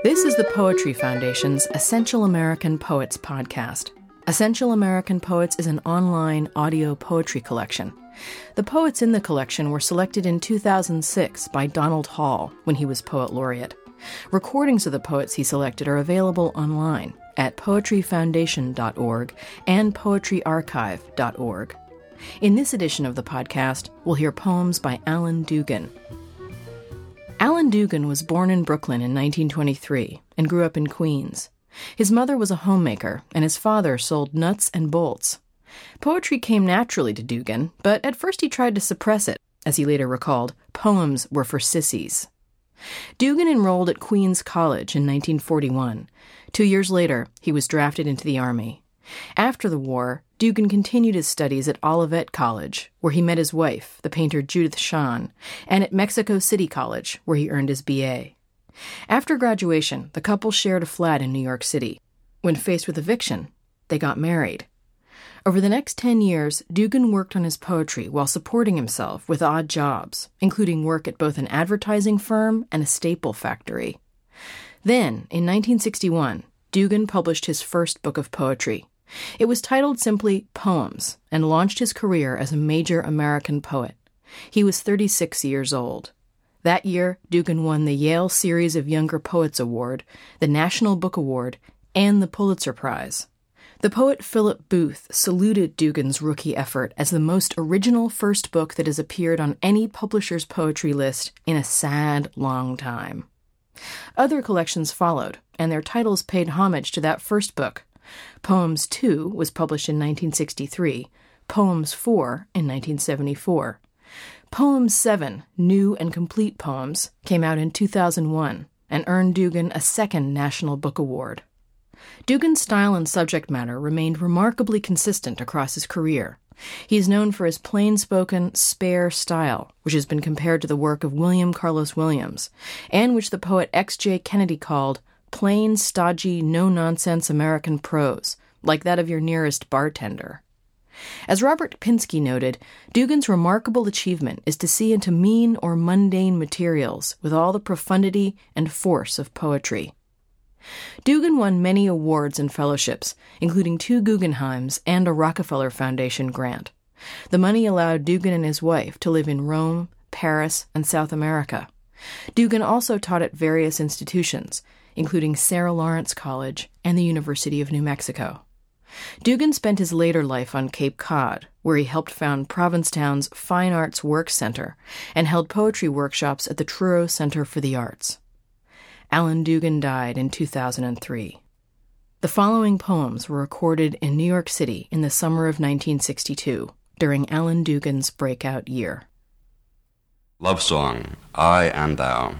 This is the Poetry Foundation's Essential American Poets podcast. Essential American Poets is an online audio poetry collection. The poets in the collection were selected in 2006 by Donald Hall when he was Poet Laureate. Recordings of the poets he selected are available online at poetryfoundation.org and poetryarchive.org. In this edition of the podcast, we'll hear poems by Alan Dugan. Alan Dugan was born in Brooklyn in 1923 and grew up in Queens. His mother was a homemaker, and his father sold nuts and bolts. Poetry came naturally to Dugan, but at first he tried to suppress it. As he later recalled, poems were for sissies. Dugan enrolled at Queens College in 1941. 2 years later, he was drafted into the Army. After the war, Dugan continued his studies at Olivet College, where he met his wife, the painter Judith Shahn, and at Mexico City College, where he earned his B.A. After graduation, the couple shared a flat in New York City. When faced with eviction, they got married. Over the next 10 years, Dugan worked on his poetry while supporting himself with odd jobs, including work at both an advertising firm and a staple factory. Then, in 1961, Dugan published his first book of poetry. It was titled simply Poems and launched his career as a major American poet. He was 36 years old. That year, Dugan won the Yale Series of Younger Poets Award, the National Book Award, and the Pulitzer Prize. The poet Philip Booth saluted Dugan's rookie effort as the most original first book that has appeared on any publisher's poetry list in a sad, long time. Other collections followed, and their titles paid homage to that first book. Poems 2 was published in 1963, Poems 4 in 1974. Poems 7, New and Complete Poems, came out in 2001 and earned Dugan a second National Book Award. Dugan's style and subject matter remained remarkably consistent across his career. He is known for his plain-spoken, spare style, which has been compared to the work of William Carlos Williams, and which the poet X.J. Kennedy called plain, stodgy, no-nonsense American prose, like that of your nearest bartender. As Robert Pinsky noted, Dugan's remarkable achievement is to see into mean or mundane materials with all the profundity and force of poetry. Dugan won many awards and fellowships, including 2 Guggenheims and a Rockefeller Foundation grant. The money allowed Dugan and his wife to live in Rome, Paris, and South America. Dugan also taught at various institutions, including Sarah Lawrence College and the University of New Mexico. Dugan spent his later life on Cape Cod, where he helped found Provincetown's Fine Arts Works Center and held poetry workshops at the Truro Center for the Arts. Alan Dugan died in 2003. The following poems were recorded in New York City in the summer of 1962, during Alan Dugan's breakout year. Love Song, I and Thou.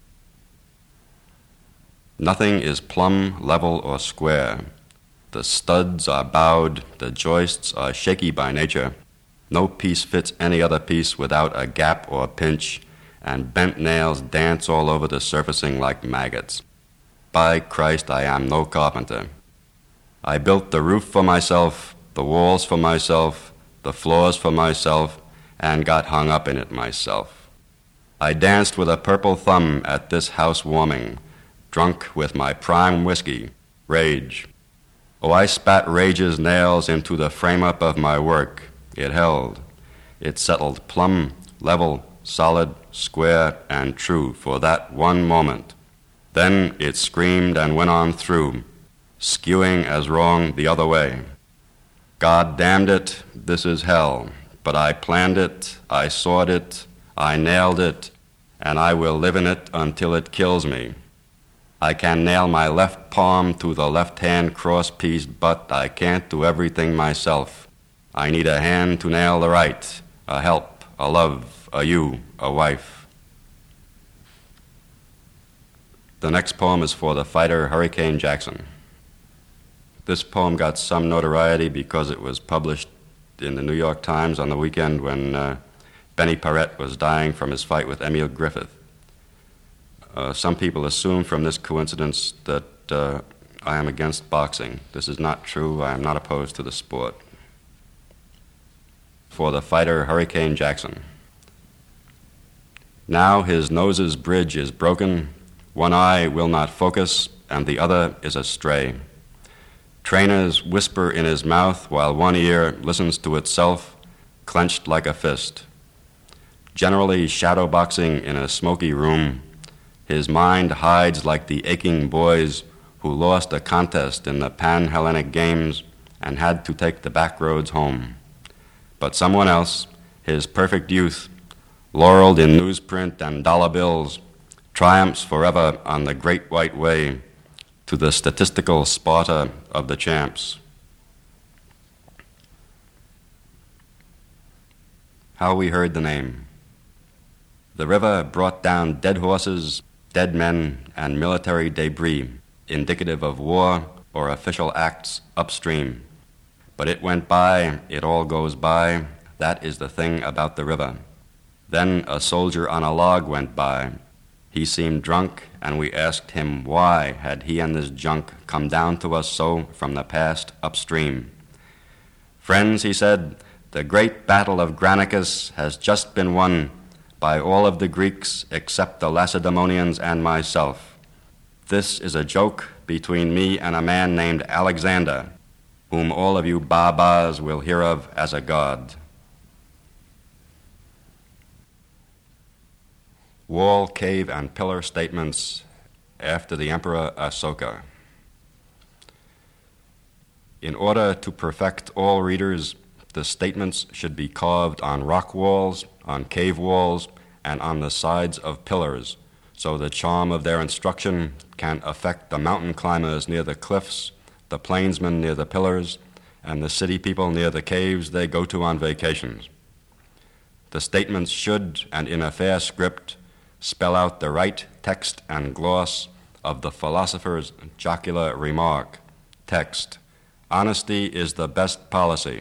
Nothing is plumb, level, or square. The studs are bowed, the joists are shaky by nature. No piece fits any other piece without a gap or pinch, and bent nails dance all over the surfacing like maggots. By Christ, I am no carpenter. I built the roof for myself, the walls for myself, the floors for myself, and got hung up in it myself. I danced with a purple thumb at this housewarming, drunk with my prime whiskey, rage. Oh, I spat rage's nails into the frame-up of my work. It held. It settled plumb, level, solid, square, and true for that one moment. Then it screamed and went on through, skewing as wrong the other way. God damned it, this is hell. But I planned it, I sawed it, I nailed it, and I will live in it until it kills me. I can nail my left palm to the left-hand cross-piece, but I can't do everything myself. I need a hand to nail the right, a help, a love, a you, a wife. The next poem is for the fighter Hurricane Jackson. This poem got some notoriety because it was published in the New York Times on the weekend when Benny Parrett was dying from his fight with Emil Griffith. Some people assume from this coincidence that I am against boxing. This is not true. I am not opposed to the sport. For the fighter Hurricane Jackson. Now his nose's bridge is broken, One eye will not focus, and the other is astray. Trainers whisper in his mouth while one ear listens to itself, clenched like a fist. Generally shadowboxing in a smoky room, his mind hides like the aching boys who lost a contest in the Pan-Hellenic Games and had to take the back roads home. But someone else, his perfect youth, laureled in newsprint and dollar bills, triumphs forever on the great white way to the statistical Sparta of the champs. How we heard the name. The river brought down dead horses, dead men, and military debris, indicative of war or official acts upstream. But it went by, it all goes by, that is the thing about the river. Then a soldier on a log went by. He seemed drunk, and we asked him why had he and this junk come down to us so from the past upstream. Friends, he said, the great battle of Granicus has just been won by all of the Greeks except the Lacedaemonians and myself. This is a joke between me and a man named Alexander, whom all of you Babas will hear of as a god. Wall, cave, and pillar statements after the Emperor Asoka. In order to perfect all readers, the statements should be carved on rock walls, on cave walls, and on the sides of pillars, so the charm of their instruction can affect the mountain climbers near the cliffs, the plainsmen near the pillars, and the city people near the caves they go to on vacations. The statements should, and in a fair script, spell out the right text and gloss of the philosopher's jocular remark. Text: honesty is the best policy.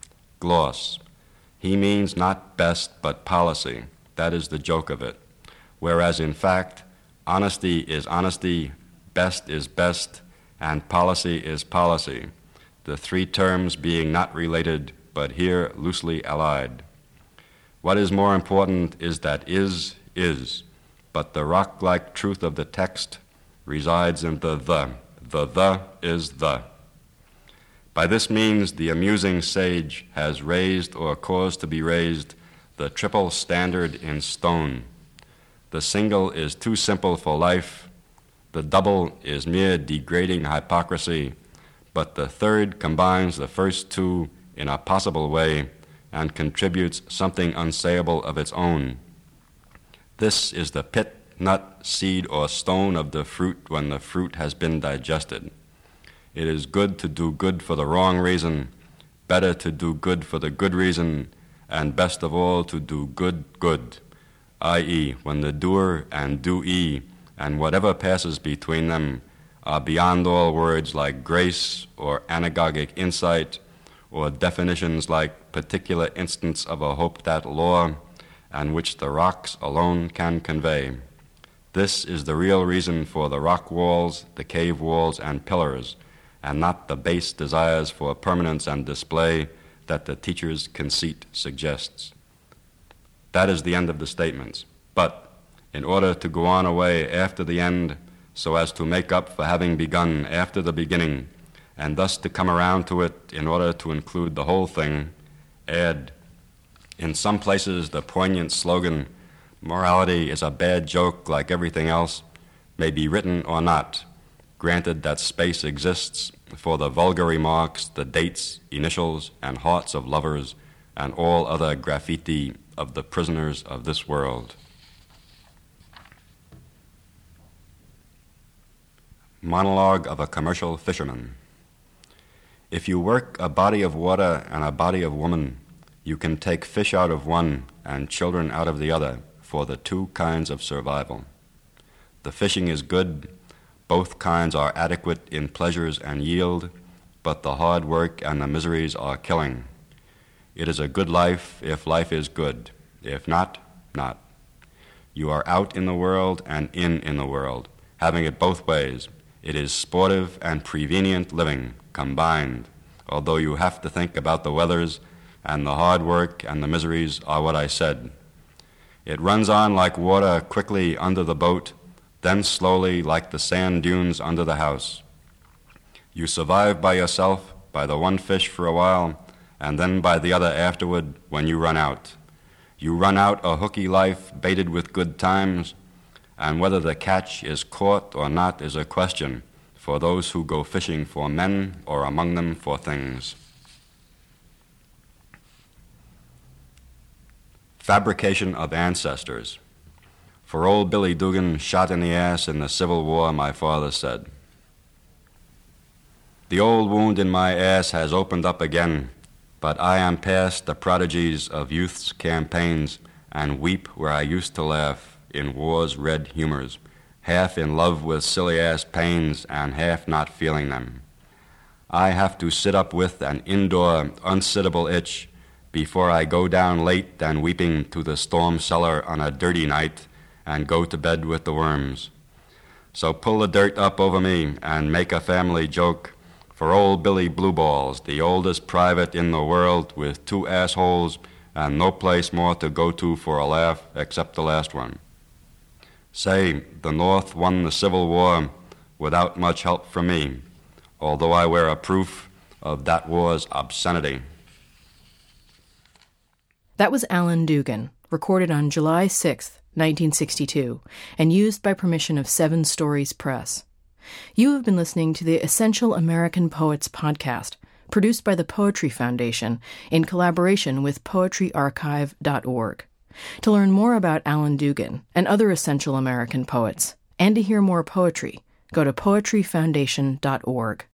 Gloss: he means not best but policy. That is the joke of it. Whereas in fact, honesty is honesty, best is best, and policy is policy, the three terms being not related but here loosely allied. What is more important is that is, but the rock-like truth of the text resides in the the is the. By this means, the amusing sage has raised or caused to be raised the triple standard in stone. The single is too simple for life, the double is mere degrading hypocrisy, but the third combines the first two in a possible way and contributes something unsayable of its own. This is the pit, nut, seed, or stone of the fruit when the fruit has been digested. It is good to do good for the wrong reason, better to do good for the good reason, and best of all to do good, i.e., when the doer and doee and whatever passes between them are beyond all words like grace or anagogic insight or definitions like particular instance of a hoped-at law and which the rocks alone can convey. This is the real reason for the rock walls, the cave walls, and pillars, and not the base desires for permanence and display that the teacher's conceit suggests. That is the end of the statements. But in order to go on away after the end, so as to make up for having begun after the beginning, and thus to come around to it in order to include the whole thing, add, in some places the poignant slogan, morality is a bad joke like everything else, may be written or not, granted that space exists for the vulgar remarks, the dates, initials, and hearts of lovers, and all other graffiti of the prisoners of this world. Monologue of a commercial fisherman. If you work a body of water and a body of woman, you can take fish out of one and children out of the other for the two kinds of survival. The fishing is good, both kinds are adequate in pleasures and yield, but the hard work and the miseries are killing. It is a good life if life is good. If not, not. You are out in the world and in the world, having it both ways. It is sportive and prevenient living, combined, although you have to think about the weathers, and the hard work and the miseries are what I said. It runs on like water quickly under the boat, then slowly like the sand dunes under the house. You survive by yourself, by the one fish for a while, and then by the other afterward when you run out. You run out a hooky life baited with good times, and whether the catch is caught or not is a question for those who go fishing for men or among them for things. Fabrication of ancestors. For old Billy Dugan, shot in the ass in the Civil War, my father said, "The old wound in my ass has opened up again, but I am past the prodigies of youth's campaigns and weep where I used to laugh in war's red humors, half in love with silly-ass pains and half not feeling them. I have to sit up with an indoor, unsittable itch before I go down late and weeping to the storm cellar on a dirty night and go to bed with the worms. So pull the dirt up over me and make a family joke for old Billy Blue Balls, the oldest private in the world with 2 assholes and no place more to go to for a laugh except the last one. Say, the North won the Civil War without much help from me, although I wear a proof of that war's obscenity." That was Alan Dugan, recorded on July 6, 1962, and used by permission of Seven Stories Press. You have been listening to the Essential American Poets podcast, produced by the Poetry Foundation in collaboration with poetryarchive.org. To learn more about Alan Dugan and other essential American poets, and to hear more poetry, go to poetryfoundation.org.